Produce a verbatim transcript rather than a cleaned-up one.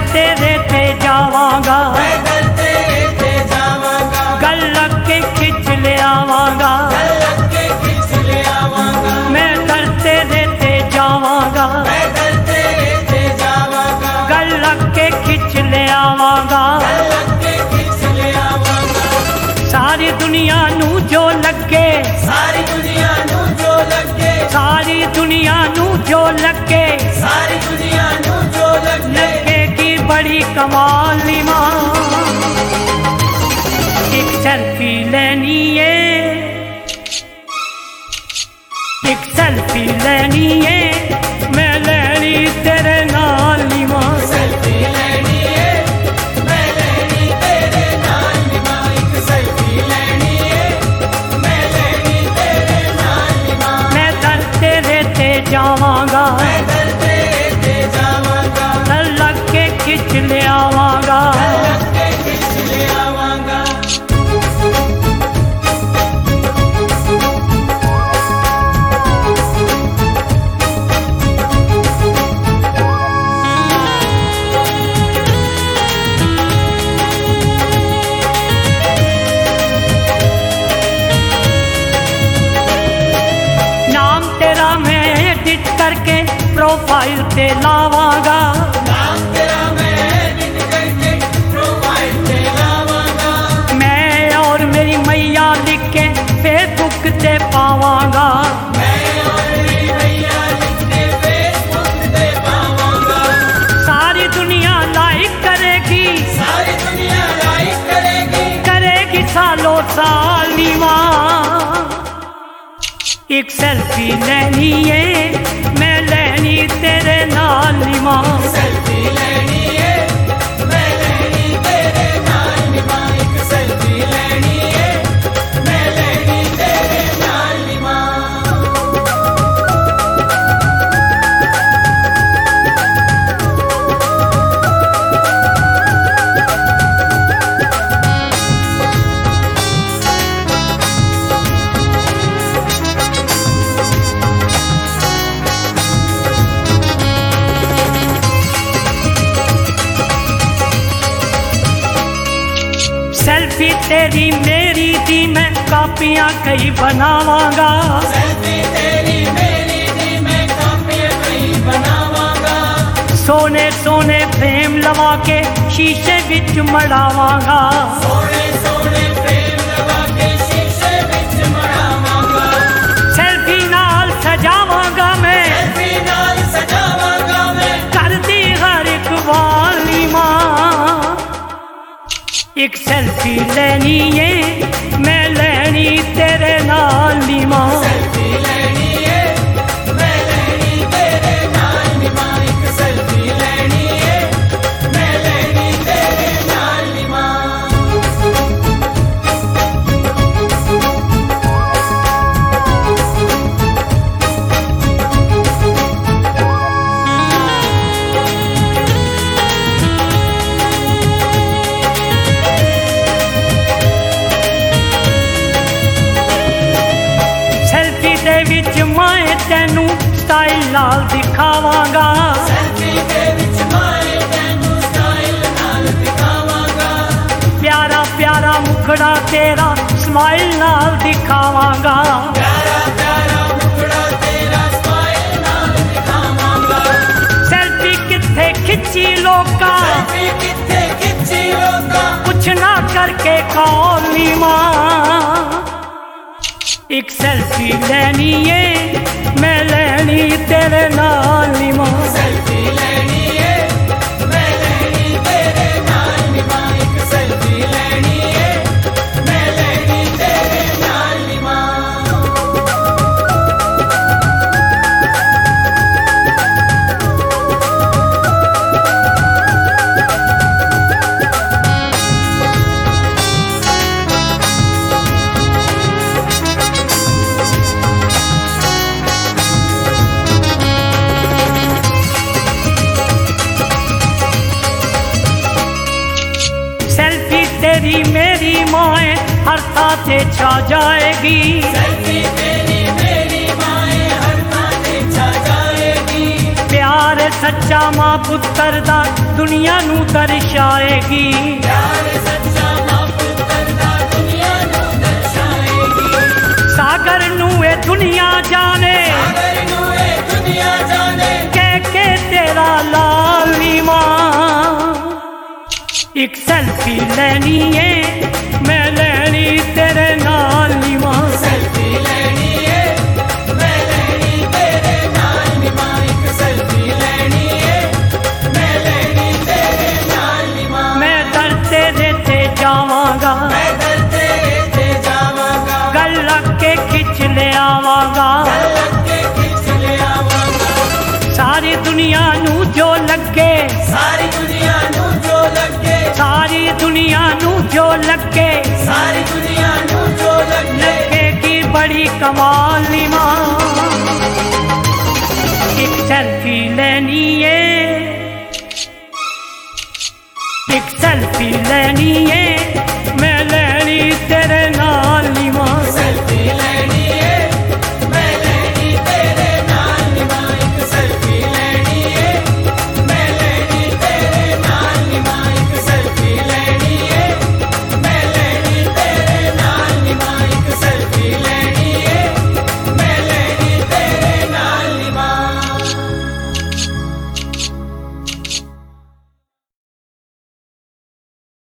दलते रहते जावांगा, मैं दलते रहते जावांगा, गल लग के खिंच ले आवांगा, गल लग के खिंच ले आवांगा, मैं दलते रहते जावांगा, मैं दलते रहते जावांगा, गल लग के खिंच ले आवांगा, गल लग के खिंच ले आवांगा। सारी दुनिया नू जो लगे, सारी दुनिया नू जो लगे, सारी दुनिया नू जो लगे, सारी दुनिया नू जो लगे, लगेगी बड़ी कमाल नी मां। एक सेल्फी लेनी है, एक सेल्फी लेनी है, मैं लेनी तेरे नाल नी मां। सेल्फी लेनी है, मैं लेनी तेरे नाल नी मां। एक सेल्फी लेनी है, मैं लेनी तेरे नाल नी मां। मैं दलते रहते जावांगा, मैं दलते रहते जावांगा, गल लग के खिंच ले आवांगा, गल लग के खिंच ले आवांगा। नाम तेरा मैं एडिट करके प्रोफाइल पे लावांगा, नाम तेरा मैं एडिट करके प्रोफाइल पे लावांगा, मैं और मेरी मैया लिख के फेसबुक पे पावांगा, मैं और मेरी मैया लिख के फेसबुक पे पावांगा। सारी दुनिया लाइक करेगी, सारी दुनिया लाइक करेगी, करेगी सालों साल नी मां। एक सेल्फी लेनी है, मैं लेनी तेरे नाल नी मां। सेल्फी लेनी है, मैं लेनी तेरे नाल नी मां। एक सेल्फी लेनी है, मैं लेनी तेरे नाल नी मां। सेल्फी तेरी मेरी दी मैं कापियां कई बनावांगा, सेल्फी तेरी मेरी दी मैं कापियां कई बनावांगा, सोने सोने फ्रेम लवा के शीशे विच मड़ावांगा, सोने सोने फ्रेम लगा के शीशे विच मड़ावांगा, सेल्फी नाल सजावांगा मैं, सेल्फी नाल सजावांगा मैं। करदी हर एक वाली मां। एक सेल्फी लेनी है, मैं लेनी तेरे नाल नी मां। सेल्फी लेनी है, मैं लेनी तेरे नाल नी मां। एक सेल्फी लेनी है, मैं लेनी तेरे नाल नी मां। सेल्फी दे विच मैं तेनू स्टाइल नाल दिखावांगा, सेल्फी दे विच मैं तैनू स्टाइल नाल दिखावांगा, प्यारा प्यारा मुखड़ा तेरा स्माइल नाल दिखावांगा, प्यारा प्यारा मुखड़ा तेरा स्माइल नाल दिखावांगा। सेल्फी किथे खिंची लोका, सेल्फी किथे खिंची लोका, कुछ ना करके कॉल नी मां। एक सेल्फी लेनी है, मैं लेनी तेरे नाल नी मां। सेल्फी लेनी है, मैं लेनी तेरे नाल नी मां। एक सेल्फी लेनी है, मैं लेनी तेरे नाल नी मां। तेरी मेरी माए हर ताते छा जाएगी, सेल्फी तेरी मेरी माए हर ताते छा जाएगी। प्यार सच्चा मां पुत्तर दा दुनिया नू दर्शाएगी। प्यार सच्चा मां पुत्तर दा दुनिया नू दर्शाएगी। सागर नू ए दुनिया जाने, सागर नू ए दुनिया जाने, कह के तेरा लालिमा। एक सेल्फी लेनी है मैं लेनी तेरे नाल नी मां। सेल्फी लेनी है मैं लेनी तेरे नाल नी मां। एक सेल्फी लेनी है मैं लेनी तेरे नाल नी मां। मैं दर तेरे ते जावांगा, मैं दर तेरे ते जावांगा, गल लग के खिच ले आवांगा। गल लग के खिच ले आवांगा। सारी दुनिया नू जो लगे, सारी दुनिया नू जो लगे, सारी दुनिया नू जो लगे, सारी दुनिया नू जो लगे, लगेगी बड़ी कमाल नी मां।